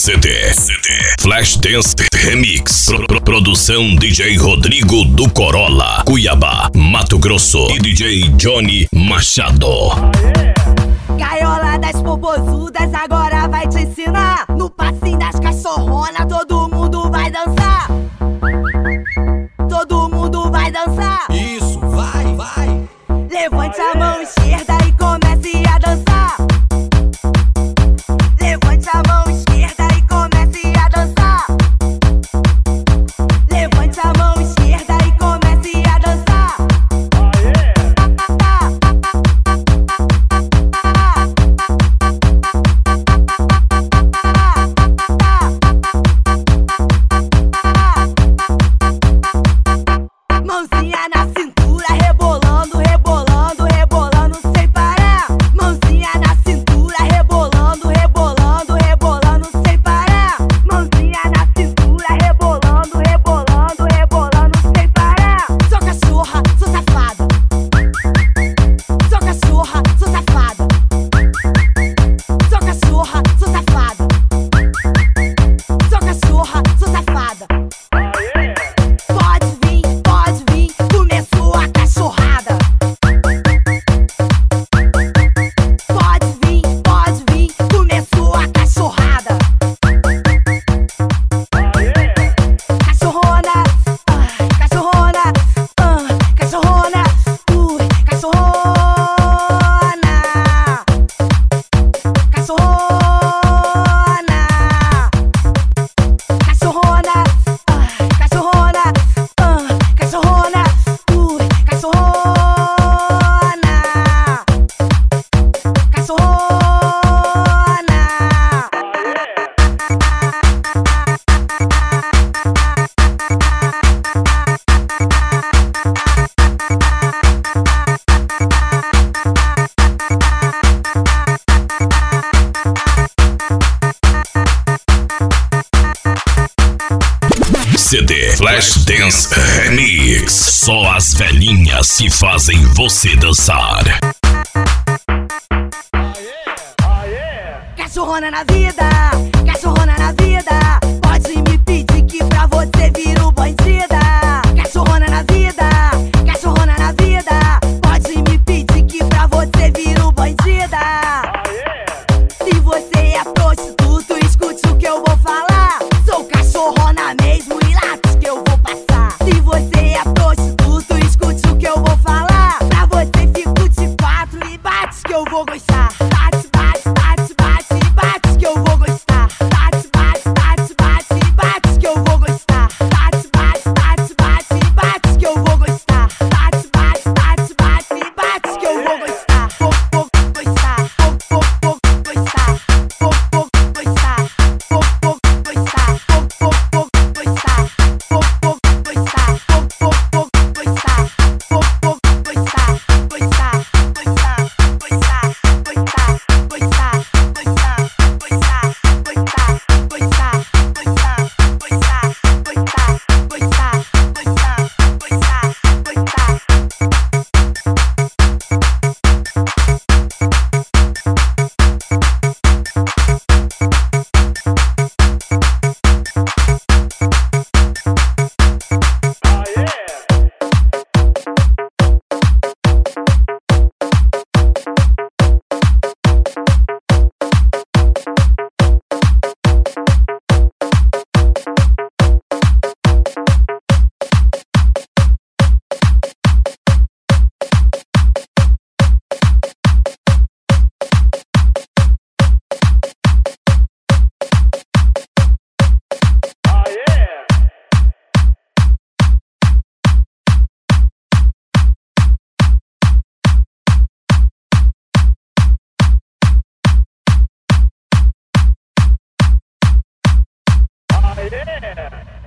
CD Flashdance Remix. Produção DJ Rodrigo do Corolla, Cuiabá, Mato Grosso. E DJ Johnny Machado. Gaiola das popozudas agora vai te ensinar. No passinho das cachorronas todo mundo vai dançar. Todo mundo vai dançar. Isso, vai, vai. Levante a mão esquerda e comece a dançar. Levante a mão esquerda e comece a dançar. Levante a mão esquerda e comece a dançar. Mãozinha na cintura, rebolando, rebolando, rebolando sem parar. Mãozinha na cintura, rebolando, rebolando, rebolando sem parar. Mãozinha na cintura, rebolando, rebolando, rebolando sem parar. Sou cachorra, sou safada. Sou cachorra, sou safada. Sou cachorra, sou safada. Sou cachorra, sou safada. Pode vir, começou a cachorrada. Pode vir, começou a cachorrada. Cachorrona, cachorrona, cachorrona, cachorrona. Cachorrona, cachorrona, cachorrona, cachorrona, cachorrona, CD Flashdance Remix. Só as velhinhas que fazem você dançar. Cachorrona na vida, cachorrona na vida. Pode me pedir que pra você viro bandida. Cachorrona na vida, cachorrona na vida. Pode me pedir que pra você viro bandida. Se você é prostituto, escute o que eu vou falar. Sou cachorrona mesmo e late que eu vou passar. Se você é prostituto, escute o que eu vou falar. Pra você fico de quatro e bate que eu vou gostar. Bate, bate, bate, bate e bate que eu vou gostar. Bate, bate, bate, bate e bate que eu vou gostar. Bate, bate, bate, bate e bate que eu vou gostar. Bate, bate, bate, bate e bate que eu vou gostar. Vou gostar, vou gostar, vou gostar, vou gostar, vou gostar, vou gostar, Yeah.